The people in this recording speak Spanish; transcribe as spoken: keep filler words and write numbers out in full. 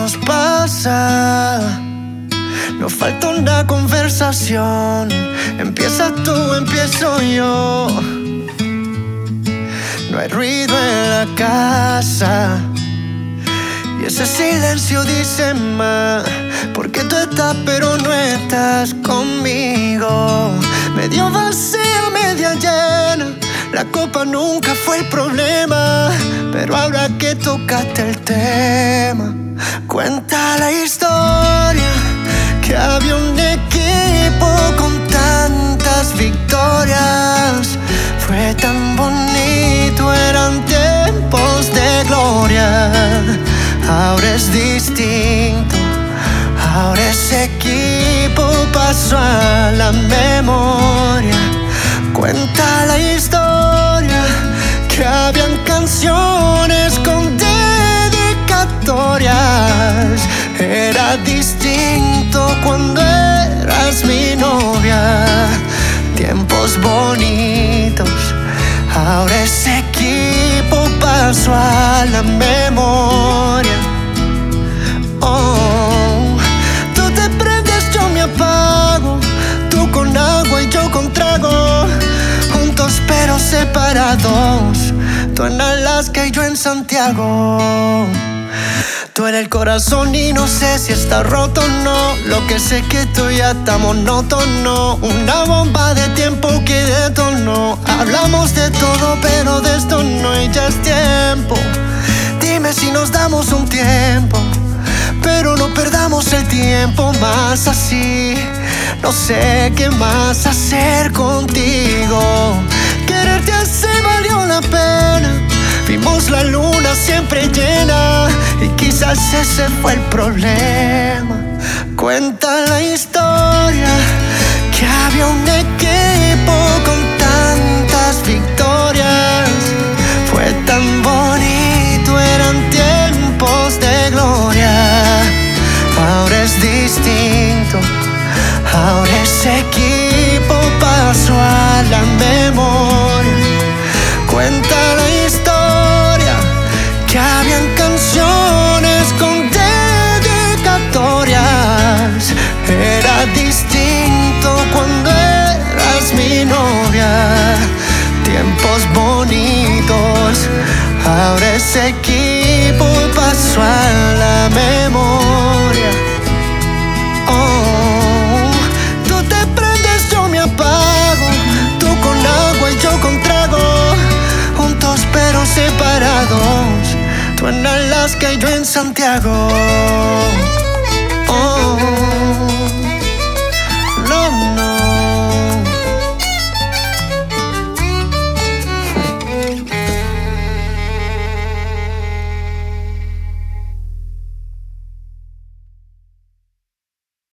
nos pasa. No falta una conversación. Empieza tú, empiezo yo. No hay ruido en la casa y ese silencio dice más. Porque tú estás pero no estás conmigo. Medio vacía, media llena. La copa nunca fue el problema, pero ahora que tocaste el tema, cuenta la historia que había un equipo con tantas victorias. Fue tan bonito, eran tiempos de gloria. Ahora es distinto, ahora ese equipo pasó a la memoria. Cuenta la historia que habían canciones con dedicatorias. Era distinto cuando eras mi novia. Tiempos bonitos, ahora ese equipo pasó a la memoria. Oh, tú te prendes, yo me apago. Tú con agua y yo con trago. Juntos pero separados. Tú en Alaska y yo en Santiago. Tú en el corazón y no sé si está roto o no. Lo que sé que tú ya está monótono. Una bomba de tiempo que detonó. Hablamos de todo pero de esto no, y ya es tiempo. Dime si nos damos un tiempo, pero no perdamos el tiempo más así. No sé qué más hacer contigo. Quererte así valió la pena. Vimos la luna siempre llena y quizás ese fue el problema. Cuenta la historia que había un equipo con tantas victorias. Fue tan bonito, eran tiempos de gloria. Ahora es distinto, ahora ese equipo pasó a la memoria. Cuenta la historia que habían canciones con dedicatorias. Era distinto cuando eras mi novia. Tiempos bonitos, ahora ese equipo pasó a la memoria. Oh, tú te prendes, yo me apago. Tú con agua y yo con trago. Juntos pero separados. Tú en Alaska y yo en Santiago. Oh.